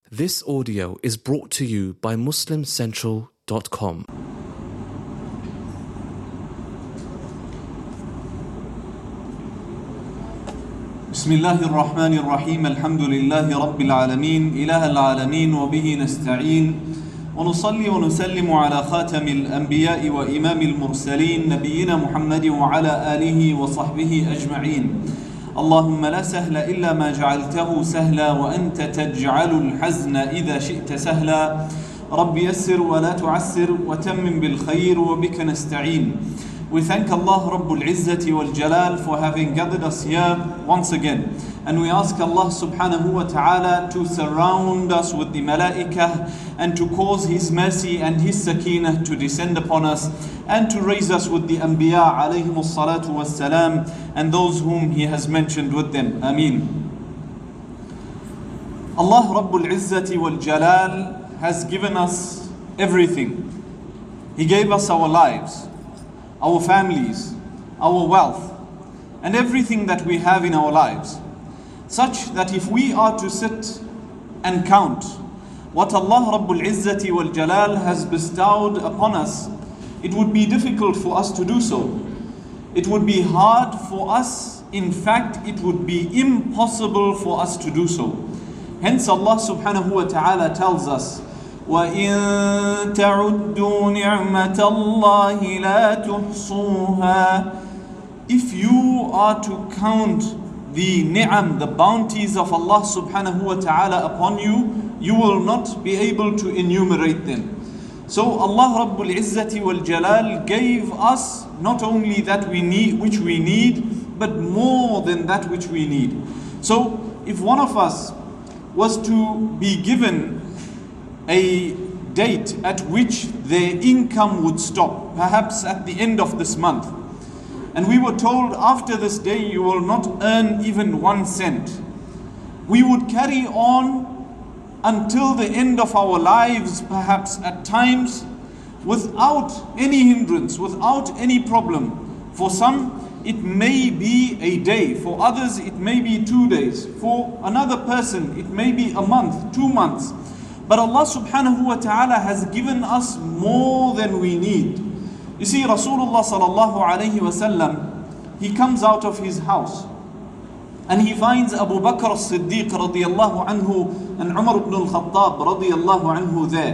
This audio is brought to you by MuslimCentral.com. بسم الله الرحمن الرحيم الحمد لله رب العالمين إله العالمين وبه نستعين ونصلي ونسلم على خاتم الأنبياء وإمام المرسلين نبينا محمد وعلى آله وصحبه أجمعين. اللهم لا سهل إلا ما جعلته سهلا وأنت تجعل الحزن إذا شئت سهلا. رب يسر ولا تعسر وتمم بالخير وبك نستعين. We thank Allah Rabbul Izzati wal Jalal for having gathered us here once again. And we ask Allah subhanahu wa ta'ala to surround us with the malaikah and to cause His mercy and His sakinah to descend upon us and to raise us with the anbiya alayhimus salatu was salam and those whom He has mentioned with them. Ameen. Allah Rabbul Izzati wal Jalal has given us everything. He gave us our lives, our families, our wealth, and everything that we have in our lives, such that if we are to sit and count what Allah Rabbul Izzati wal Jalal has bestowed upon us, it would be difficult for us to do so. It would be hard for us. In fact, it would be impossible for us to do so. Hence Allah subhanahu wa ta'ala tells us, وَإِن تَعُدُّوا نِعْمَةَ اللَّهِ لَا تُحْصُوهَا. If you are to count the ni'am, the bounties of Allah subhanahu wa ta'ala upon you, you will not be able to enumerate them. So Allah Rabbul Izzati wal Jalal gave us not only that we need, which we need, but more than that which we need. So if one of us was to be given a date at which their income would stop, perhaps at the end of this month, and we were told after this day you will not earn even 1 cent, we would carry on until the end of our lives, perhaps at times, without any hindrance, without any problem. For some it may be a day, for others it may be 2 days, for another person it may be a month, 2 months. But Allah subhanahu wa ta'ala has given us more than we need. You see, Rasulullah sallallahu alayhi wa sallam, he comes out of his house and he finds Abu Bakr as-Siddiq radiyallahu anhu and Umar ibn al-Khattab radiyallahu anhu there.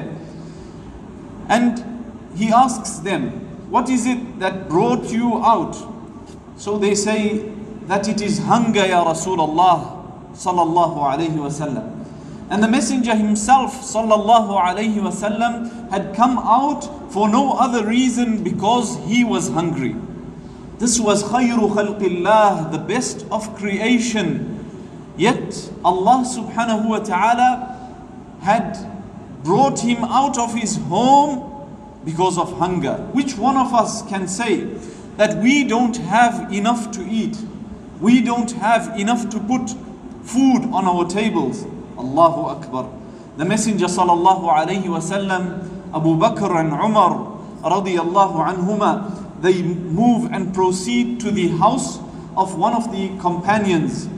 And he asks them, what is it that brought you out? So they say that it is hunger, ya Rasulullah sallallahu alayhi wa sallam. And the Messenger himself sallallahu alayhi wa sallam had come out for no other reason because he was hungry. This was khayru khalqillah, the best of creation. Yet Allah subhanahu wa ta'ala had brought him out of his home because of hunger. Which one of us can say that we don't have enough to eat? We don't have enough to put food on our tables. Allahu Akbar. The Messenger sallallahu alayhi wa sallam, Abu Bakr and Umar radiyallahu anhuma, they move and proceed to the house of one of the companions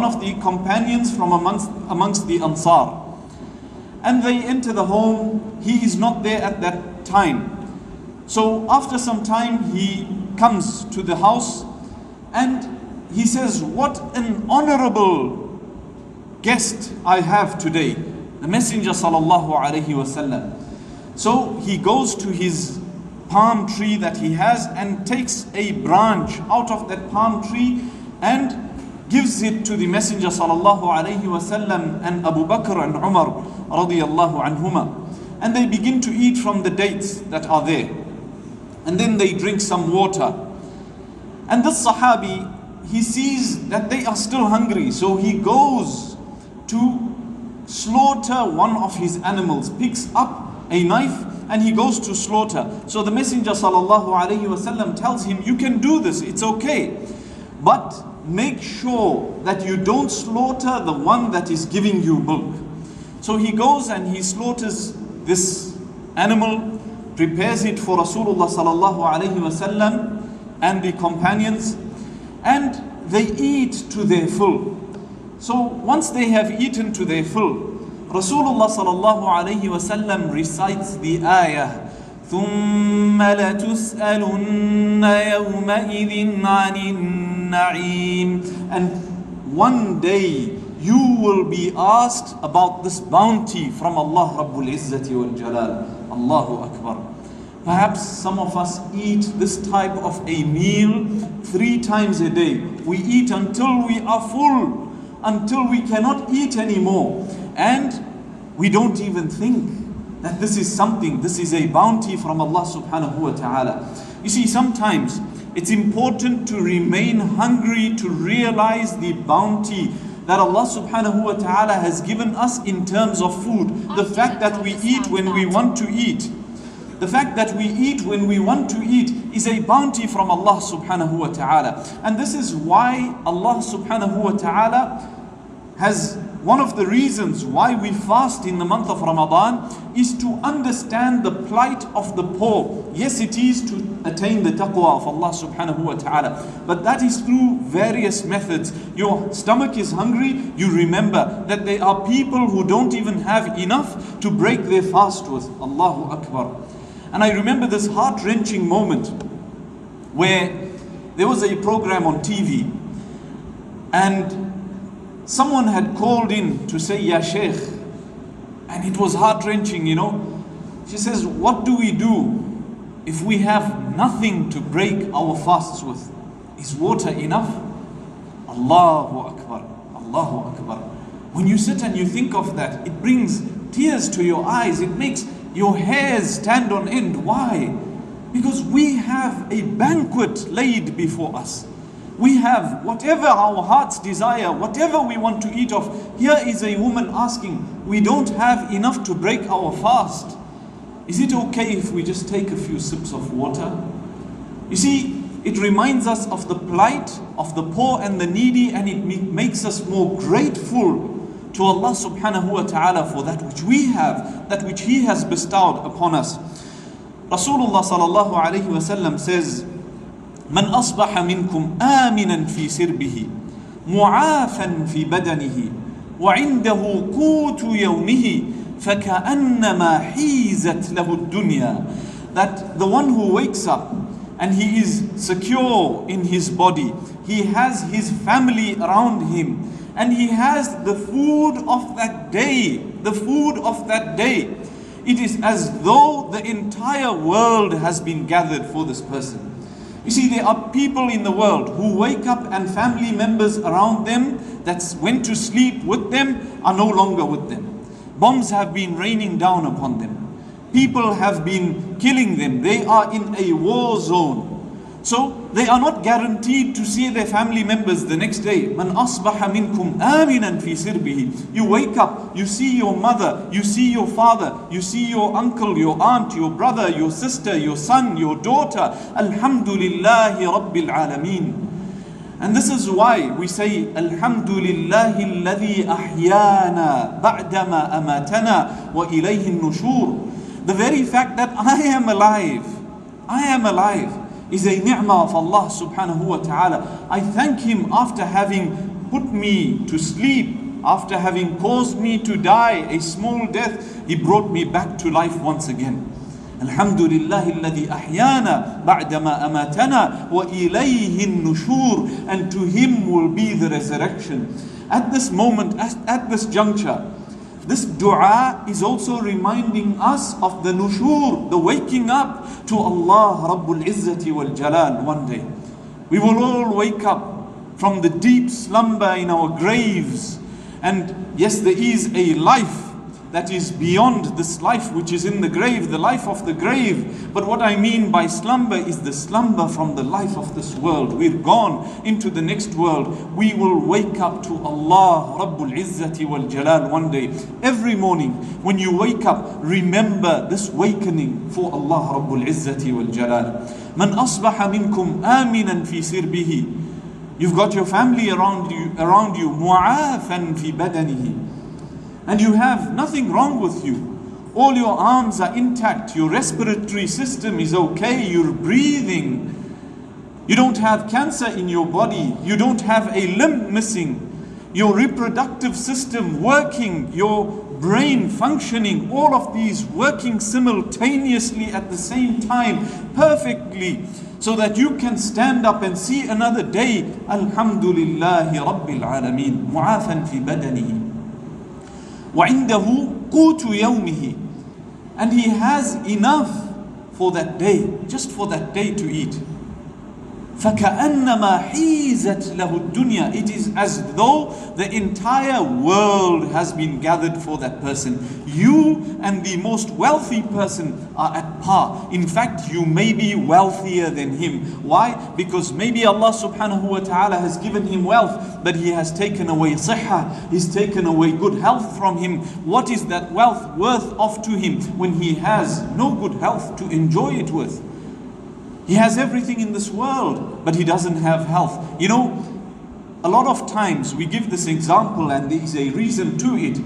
from amongst the Ansar. And they enter the home. He is not there at that time. So after some time he comes to the house and he says, what an honorable guest I have today, the Messenger sallallahu alayhi wa sallam. So he goes to his palm tree that he has and takes a branch out of that palm tree and gives it to the Messenger sallallahu alayhi wa sallam and Abu Bakr and Umar radiyallahu anhuma. And they begin to eat from the dates that are there. And then they drink some water. And this Sahabi, he sees that they are still hungry, so he goes to slaughter one of his animals, picks up a knife and he goes to slaughter. So the Messenger sallallahu alayhi wa sallam tells him, you can do this, it's okay, but make sure that you don't slaughter the one that is giving you milk. So he goes and he slaughters this animal, prepares it for Rasulullah sallallahu alayhi wa sallam and the companions, and they eat to their full. So once they have eaten to their full, Rasulullah sallallahu alayhi wa sallam recites the ayah, ثُمَّ لَتُسْأَلُنَّ يَوْمَئِذٍ عَنِ النَّعِيمِ. And one day you will be asked about this bounty from Allah Rabbul Izzati wal Jalal. Allahu Akbar. Perhaps some of us eat this type of a meal 3 times a day. We eat until we are full, until we cannot eat anymore. And we don't even think that this is a bounty from Allah subhanahu wa ta'ala. You see, sometimes it's important to remain hungry to realize the bounty that Allah subhanahu wa ta'ala has given us in terms of food. The fact that we eat when we want to eat. The fact that we eat when we want to eat is a bounty from Allah subhanahu wa ta'ala. And this is why Allah subhanahu wa ta'ala has, one of the reasons why we fast in the month of Ramadan is to understand the plight of the poor. Yes, it is to attain the taqwa of Allah subhanahu wa ta'ala, but that is through various methods. Your stomach is hungry, you remember that there are people who don't even have enough to break their fast with. Allahu Akbar. And I remember this heart-wrenching moment where there was a program on TV and someone had called in to say, Ya Sheikh, and it was heart-wrenching, She says, what do we do if we have nothing to break our fasts with? Is water enough? Allahu Akbar, Allahu Akbar. When you sit and you think of that, it brings tears to your eyes. It makes your hairs stand on end. Why? Because we have a banquet laid before us. We have whatever our hearts desire, whatever we want to eat of. Here is a woman asking, we don't have enough to break our fast. Is it okay if we just take a few sips of water? You see, it reminds us of the plight of the poor and the needy, and it makes us more grateful to Allah subhanahu wa ta'ala for that which we have, that which He has bestowed upon us. Rasulullah sallallahu alayhi wa sallam says, من أصبح منكم آمنا في سربه معافا في بدنه وعنده قوت يومه فكأنما حيزت له الدنيا. That the one who wakes up and he is secure in his body, he has his family around him, and he has the food of that day, the food of that day. It is as though the entire world has been gathered for this person. You see, there are people in the world who wake up and family members around them that went to sleep with them are no longer with them. Bombs have been raining down upon them. People have been killing them. They are in a war zone. So they are not guaranteed to see their family members the next day. Man asbaha minkum aminan fi sirbihi. You wake up, you see your mother, you see your father, you see your uncle, your aunt, your brother, your sister, your son, your daughter. Alhamdulillahi Rabbil Alameen. And this is why we say, Alhamdulillahi alladhi ahyana ba'dama amatana wa ilayhi nushur. The very fact that I am alive is a ni'mah of Allah subhanahu wa ta'ala. I thank Him after having put me to sleep, after having caused me to die a small death. He brought me back to life once again. Alhamdulillahi alladhi ahyana ba'dama amatana wa ilayhi nushur. And to Him will be the resurrection. At this moment, at this juncture, this dua is also reminding us of the nushur, the waking up to Allah Rabbul Izzati wal Jalal one day. We will all wake up from the deep slumber in our graves. And yes, there is a life that is beyond this life which is in the grave, the life of the grave. But what I mean by slumber is the slumber from the life of this world. We're gone into the next world. We will wake up to Allah Rabbul Izzati wal Jalal one day. Every morning when you wake up, remember this wakening for Allah Rabbul Izzati wal Jalal. Man asbaha minkum aminan fi sirbihi. You've got your family around you, mu'afan fi badanihi. And you have nothing wrong with you. All your arms are intact. Your respiratory system is okay. You're breathing. You don't have cancer in your body. You don't have a limb missing. your reproductive system working, your brain functioning, all of these working simultaneously at the same time, perfectly, so that you can stand up and see another day. Alhamdulillahi Rabbil Alameen, mu'afan fi badanihi. وَعِنْدَهُ قُوتُ يَوْمِهِ. And he has enough for that day, just for that day to eat. فَكَأَنَّمَا حِيزَتْ لَهُ الدُّنْيَا. It is as though the entire world has been gathered for that person. You and the most wealthy person are at par. In fact, you may be wealthier than him. Why? Because maybe Allah subhanahu wa ta'ala has given him wealth, but he has taken away sihha, he's taken away good health from him. What is that wealth worth of to him when he has no good health to enjoy it with? He has everything in this world, but he doesn't have health. You know, a lot of times we give this example, and there is a reason to it.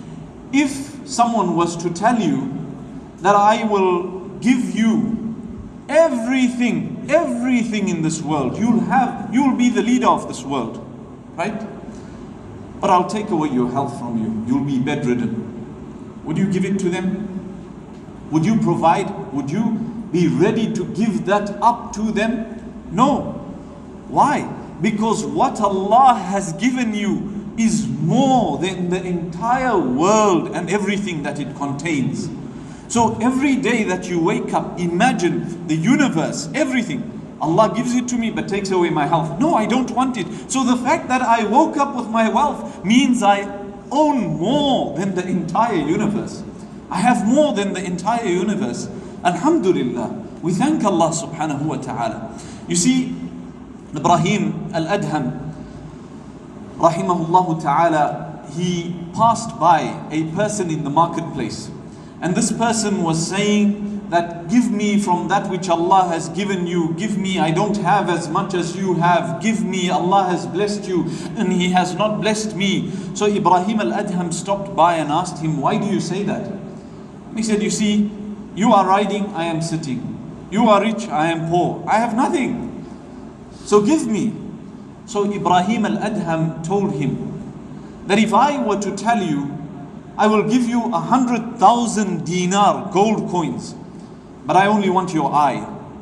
If someone was to tell you that I will give you everything in this world, you'll be the leader of this world, right? But I'll take away your health from you. You'll be bedridden. Would you give it to them? Would you provide? Would you be ready to give that up to them? No. Why? Because what Allah has given you is more than the entire world and everything that it contains. So every day that you wake up, imagine the universe, everything. Allah gives it to me but takes away my health. No, I don't want it. So the fact that I woke up with my wealth means I own more than the entire universe. I have more than the entire universe. Alhamdulillah, we thank Allah subhanahu wa ta'ala. You see, Ibrahim al-Adham, rahimahullah ta'ala, he passed by a person in the marketplace. And this person was saying that, give me from that which Allah has given you. Give me, I don't have as much as you have. Give me, Allah has blessed you and He has not blessed me. So Ibrahim al-Adham stopped by and asked him, why do you say that? He said, you see, you are riding, I am sitting. You are rich, I am poor. I have nothing. So give me. So Ibrahim al-Adham told him that if I were to tell you, I will give you 100,000 dinar gold coins, but I only want your eye.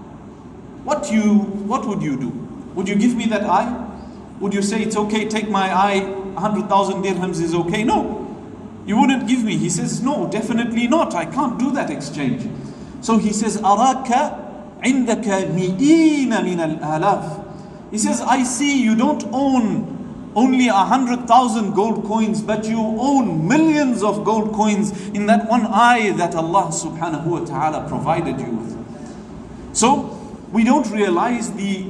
What would you do? Would you give me that eye? Would you say, it's okay, take my eye, 100,000 dirhams is okay? No. You wouldn't give me. He says, no, definitely not. I can't do that exchange. So he says, أَرَاكَ عِنْدَكَ مِئِينَ مِنَ الْآلَافِ. He says, I see you don't own only 100,000 gold coins, but you own millions of gold coins in that one eye that Allah subhanahu wa ta'ala provided you with. So we don't realize the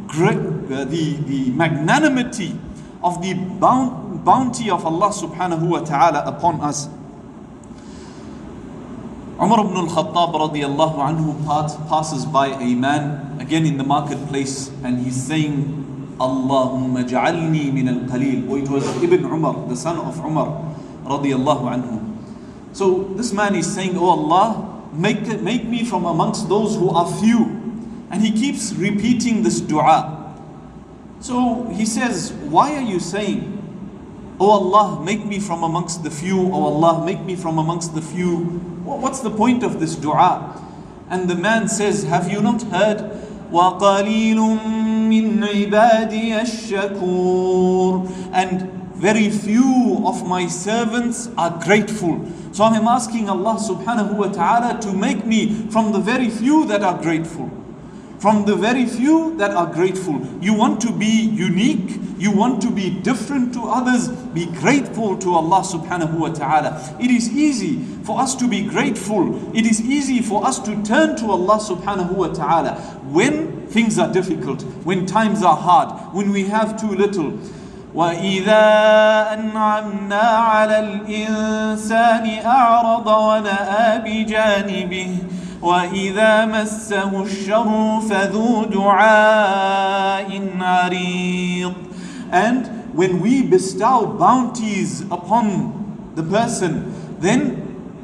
magnanimity of the bounty of Allah subhanahu wa ta'ala upon us. Umar ibn al-Khattab radiyallahu anhu passes by a man again in the marketplace, and he's saying, Allahumma ja'alni min al-qalil. Or it was Ibn Umar, the son of Umar radiyallahu anhu. So this man is saying, oh Allah, make me from amongst those who are few. And he keeps repeating this dua. So he says, why are you saying, oh Allah, make me from amongst the few, oh Allah, make me from amongst the few? What's the point of this dua? And the man says, have you not heard, وَقَلِيلٌ مِّنْ عِبَادِيَ الشَّكُورِ, and very few of my servants are grateful. So I'm asking Allah subhanahu wa ta'ala to make me from the very few that are grateful. From the very few that are grateful. You want to be unique, you want to be different to others, be grateful to Allah subhanahu wa ta'ala. It is easy for us to be grateful. It is easy for us to turn to Allah subhanahu wa ta'ala when things are difficult, when times are hard, when we have too little. وَإِذَا أَنْعَمْنَا عَلَى الْإِنسَانِ أَعْرَضَ وَنَأَى بِجَانِبِهِ وَإِذَا مَسَّهُ الشَّرُّ فَذُو دُعَاءٍ عَرِيضٍ. And when we bestow bounties upon the person, then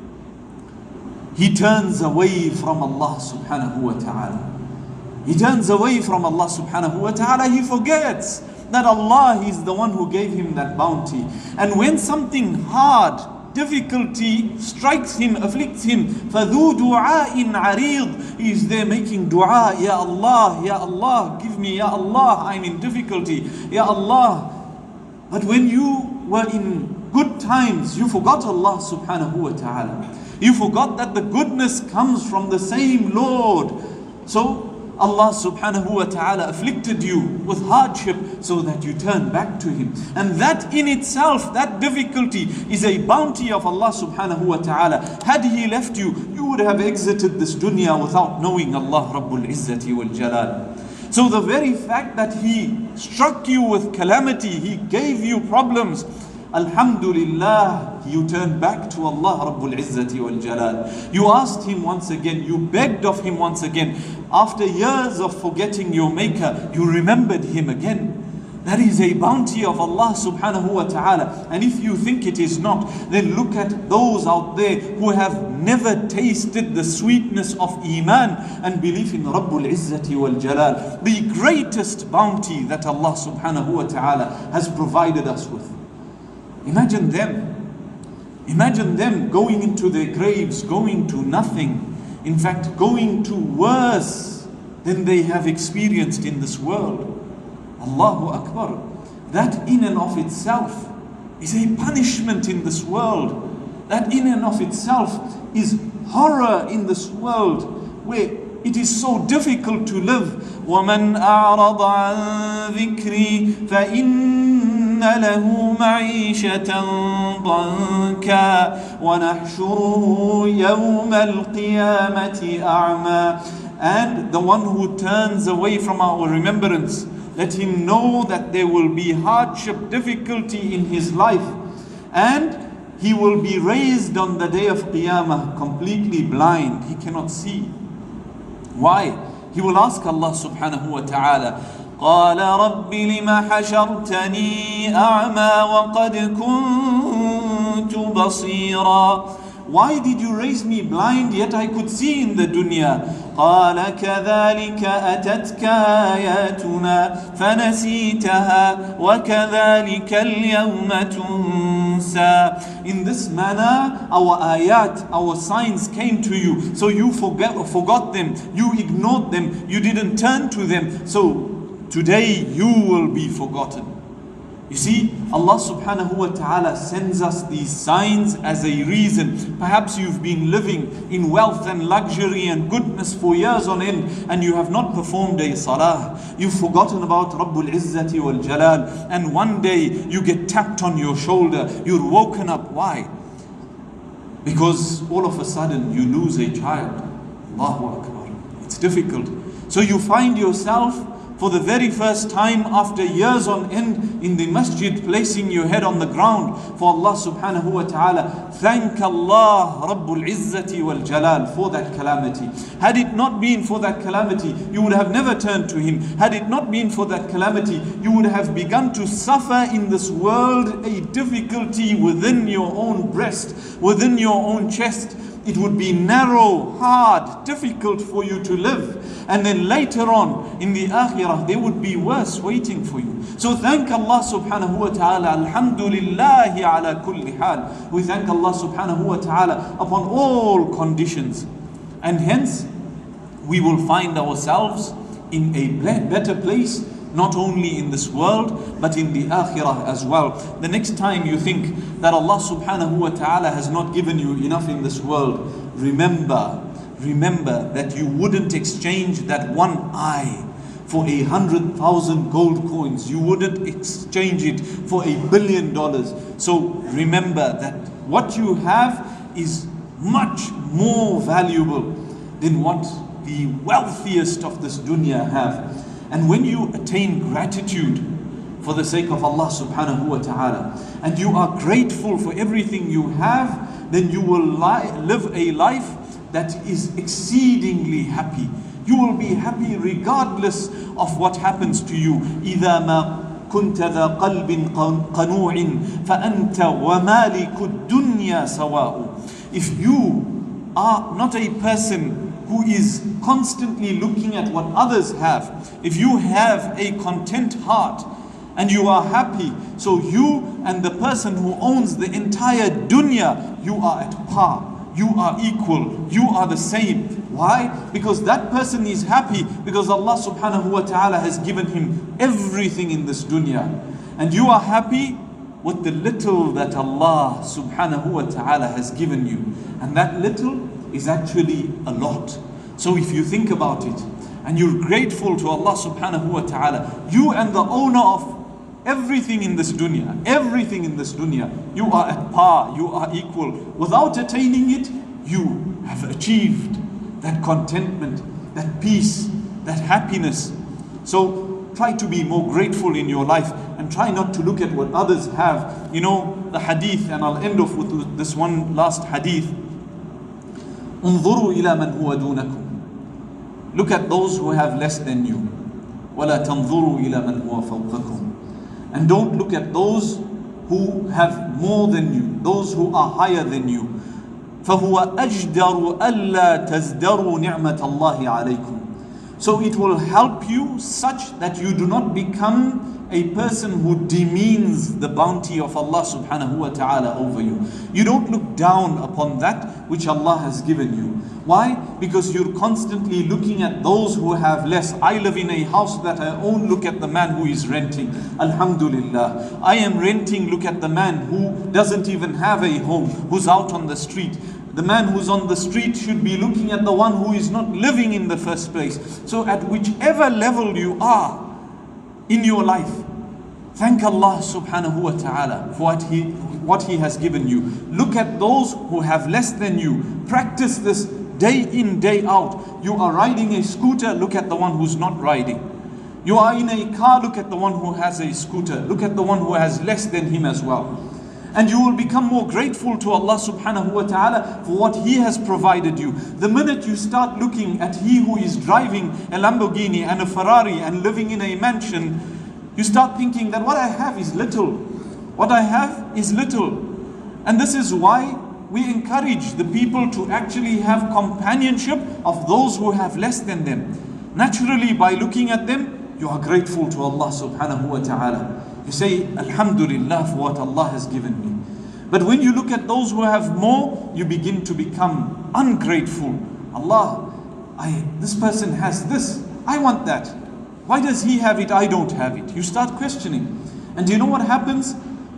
he turns away from Allah subhanahu wa ta'ala. He turns away from Allah subhanahu wa ta'ala. He forgets that Allah is the one who gave him that bounty. And when something hard, difficulty strikes him, afflicts him, فَذُو دُعَاءٍ عَرِيضٍ, he is there making dua, Ya Allah, give me, Ya Allah, I'm in difficulty, Ya Allah. But when you were in good times, you forgot Allah subhanahu wa ta'ala. You forgot that the goodness comes from the same Lord. So Allah subhanahu wa ta'ala afflicted you with hardship so that you turn back to Him. And that in itself, that difficulty is a bounty of Allah subhanahu wa ta'ala. Had He left you, you would have exited this dunya without knowing Allah Rabbul Izzati wal Jalal. So the very fact that He struck you with calamity, He gave you problems, Alhamdulillah, you turned back to Allah Rabbul Izzati wal Jalal. You asked Him once again, you begged of Him once again. After years of forgetting your Maker, you remembered Him again. That is a bounty of Allah subhanahu wa ta'ala. And if you think it is not, then look at those out there who have never tasted the sweetness of Iman and belief in Rabbul Izzati wal Jalal. The greatest bounty that Allah subhanahu wa ta'ala has provided us with. Imagine them going into their graves, going to nothing. In fact, going to worse than they have experienced in this world. Allahu Akbar. That in and of itself is a punishment in this world. That in and of itself is horror in this world, where it is so difficult to live. وَمَنْ أَعْرَضَ عَنْ ذِكْرِي فَإِنَّ لَهُ مَعِيشَةً ضَنْكًا وَنَحْشُرُهُ يَوْمَ الْقِيَامَةِ أَعْمَى. And the one who turns away from our remembrance, let him know that there will be hardship, difficulty in his life, and he will be raised on the day of Qiyamah completely blind. He cannot see. Why? He will ask Allah subhanahu wa ta'ala, قَالَ رَبِّ لِمَ حَشَرْتَنِي أَعْمَى وَقَدْ كُنْتُ بَصِيرًا. Why did you raise me blind yet I could see in the dunya? قال كذلك أتتك آياتنا فنسيتها وكذلك اليوم تنسى. In this manner our ayat, our signs came to you, so you forgot them, you ignored them, you didn't turn to them, so today you will be forgotten. You see, Allah subhanahu wa ta'ala sends us these signs as a reason. Perhaps you've been living in wealth and luxury and goodness for years on end, and you have not performed a salah. You've forgotten about Rabbul Izzati wal Jalal, and one day you get tapped on your shoulder, you're woken up. Why? Because all of a sudden you lose a child. Allahu Akbar. It's difficult. So you find yourself for the very first time after years on end in the masjid, placing your head on the ground for Allah subhanahu wa ta'ala. Thank Allah Rabbul Izzati wal Jalal for that calamity. Had it not been for that calamity, you would have never turned to Him. Had it not been for that calamity, you would have begun to suffer in this world a difficulty within your own breast, within your own chest. It would be narrow, hard, difficult for you to live. And then later on, in the akhirah, there would be worse waiting for you. So thank Allah subhanahu wa ta'ala. Alhamdulillahi ala kulli hal. We thank Allah subhanahu wa ta'ala upon all conditions. And hence, we will find ourselves in a better place, not only in this world, but in the akhirah as well. The next time you think that Allah subhanahu wa ta'ala has not given you enough in this world, remember that you wouldn't exchange that one eye for 100,000 gold coins. You wouldn't exchange it for $1 billion. So remember that what you have is much more valuable than what the wealthiest of this dunya have. And when you attain gratitude for the sake of Allah subhanahu wa ta'ala, and you are grateful for everything you have, then you will live a life that is exceedingly happy. You will be happy regardless of what happens to you. إِذَا مَا كُنْتَ ذَا قَلْبٍ قَنُوعٍ فَأَنْتَ وَمَالِكُ الدُّنْيَا سَوَاءُ. If you are not a person who is constantly looking at what others have, if you have a content heart, and you are happy. So you and the person who owns the entire dunya, you are at par. You are equal. You are the same. Why? Because that person is happy because Allah subhanahu wa ta'ala has given him everything in this dunya. And you are happy with the little that Allah subhanahu wa ta'ala has given you. And that little is actually a lot. So if you think about it, and you're grateful to Allah subhanahu wa ta'ala, you and the owner of everything in this dunya, you are at par, you are equal. Without attaining it, you have achieved that contentment, that peace, that happiness. So try to be more grateful in your life and try not to look at what others have. You know, the hadith, and I'll end off with this one last hadith. انظروا إلى من هو دونكم. Look at those who have less than you. ولا تنظروا إلى من هو فوقكم. And don't look at those who have more than you, those who are higher than you. فهو أجدر ألا تزدروا نعمة الله عليكم. So it will help you such that you do not become a person who demeans the bounty of Allah subhanahu wa ta'ala over you. You don't look down upon that which Allah has given you. Why? Because you're constantly looking at those who have less. I live in a house that I own. Look at the man who is renting. Alhamdulillah. I am renting. Look at the man who doesn't even have a home, who's out on the street. The man who's on the street should be looking at the one who is not living in the first place. So at whichever level you are in your life, thank Allah subhanahu wa ta'ala for what He has given you. Look at those who have less than you. Practice this day in, day out. You are riding a scooter, look at the one who's not riding. You are in a car, look at the one who has a scooter. Look at the one who has less than him as well. And you will become more grateful to Allah subhanahu wa ta'ala for what He has provided you. The minute you start looking at he who is driving a Lamborghini and a Ferrari and living in a mansion, you start thinking that what I have is little. What I have is little. And this is why we encourage the people to actually have companionship of those who have less than them. Naturally, by looking at them, you are grateful to Allah subhanahu wa ta'ala. You say, Alhamdulillah for what Allah has given me. But when you look at those who have more, you begin to become ungrateful. Allah, this person has this. I want that. Why does he have it? I don't have it. You start questioning. And do you know what happens?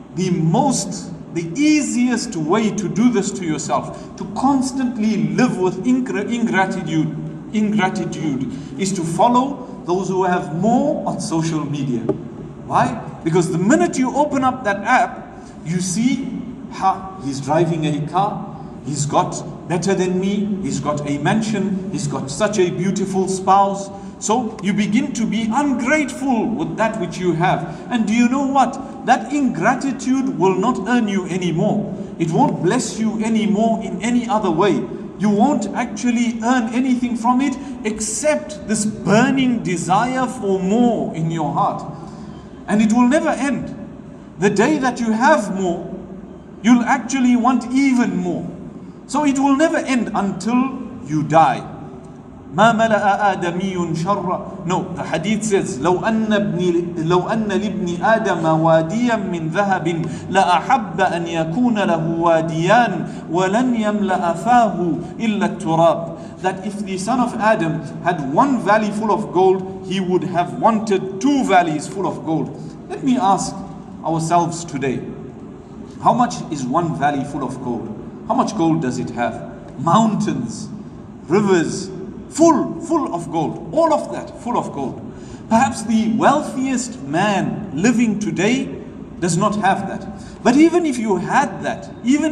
The easiest way to do this to yourself, to constantly live with ingratitude is to follow those who have more on social media. Why? Because the minute you open up that app, you see, he's driving a car, he's got better than me, he's got a mansion, he's got such a beautiful spouse. So you begin to be ungrateful with that which you have. And do you know what? That ingratitude will not earn you anymore. It won't bless you anymore in any other way. You won't actually earn anything from it except this burning desire for more in your heart. And it will never end. The day that you have more, you'll actually want even more. So it will never end until you die. ما ملأ آدمي شر. No, the hadith says لو أن لابن آدم واديا من ذهب لأحب أن يكون له واديان ولن يملأ فاه إلا التراب. That if the son of Adam had one valley full of gold, he would have wanted two valleys full of gold. Let me ask ourselves today, how much is one valley full of gold? How much gold does it have? Mountains, rivers, full of gold. All of that, full of gold. Perhaps the wealthiest man living today does not have that. But even if you had that,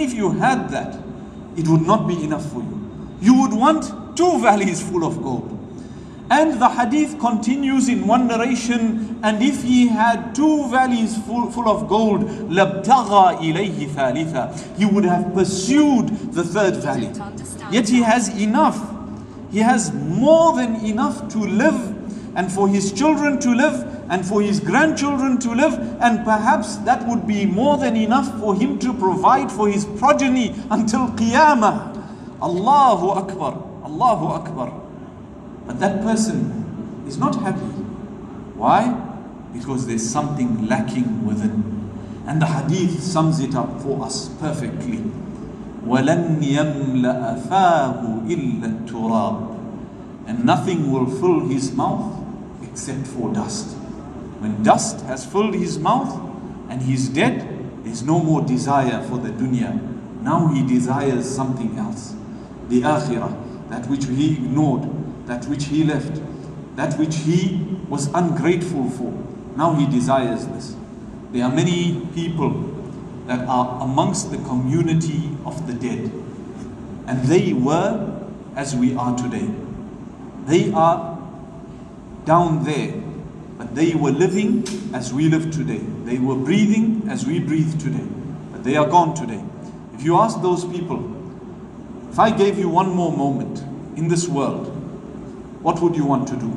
it would not be enough for you. You would want two valleys full of gold. And the hadith continues in one narration, and if he had two valleys full of gold, لَابْتَغَى إِلَيْهِ ثَالِثًا, he would have pursued the third valley. Yet he has enough. He has more than enough to live, and for his children to live, and for his grandchildren to live, and perhaps that would be more than enough for him to provide for his progeny until Qiyamah. Allahu Akbar, Allahu Akbar. But that person is not happy. Why? because there's something lacking within. And the hadith sums it up for us perfectly. وَلَنْ يَمْلَأَ فَاهُ إِلَّا التُّرَابِ. And nothing will fill his mouth except for dust. When dust has filled his mouth and he's dead, there's no more desire for the dunya. Now he desires something else. The akhirah, that which he ignored, that which he left, that which he was ungrateful for. Now he desires this. There are many people that are amongst the community of the dead. And they were as we are today. They are down there, but they were living as we live today. They were breathing as we breathe today. But they are gone today. If you ask those people, if I gave you one more moment in this world, what would you want to do?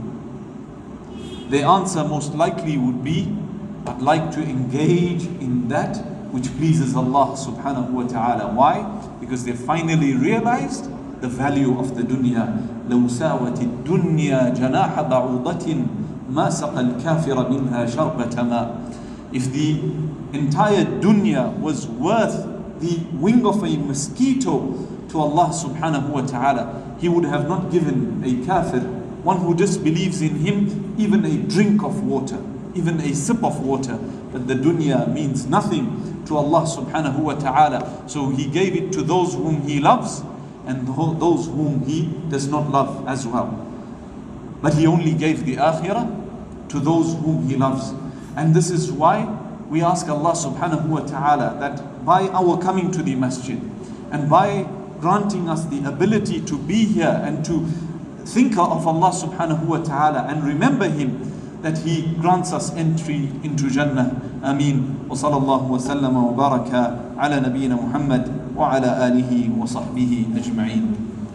The answer most likely would be, I'd like to engage in that which pleases Allah subhanahu wa ta'ala. Why? Because they finally realized the value of the dunya. لو ساوت الدنيا جناح بعوضة ما سقى الكافر منها شربة ماء. If the entire dunya was worth the wing of a mosquito to Allah subhanahu wa ta'ala, He would have not given a kafir, one who disbelieves in Him, even a drink of water, even a sip of water. But the dunya means nothing to Allah subhanahu wa ta'ala. So He gave it to those whom He loves and those whom He does not love as well. But He only gave the akhirah to those whom He loves. And this is why we ask Allah subhanahu wa ta'ala that by our coming to the masjid and by granting us the ability to be here and to think of Allah subhanahu wa ta'ala and remember Him, that He grants us entry into Jannah. Ameen. Wa sallallahu wa sallama wa baraka ala nabiyyina Muhammad wa ala alihi wa sahbihi ajma'een.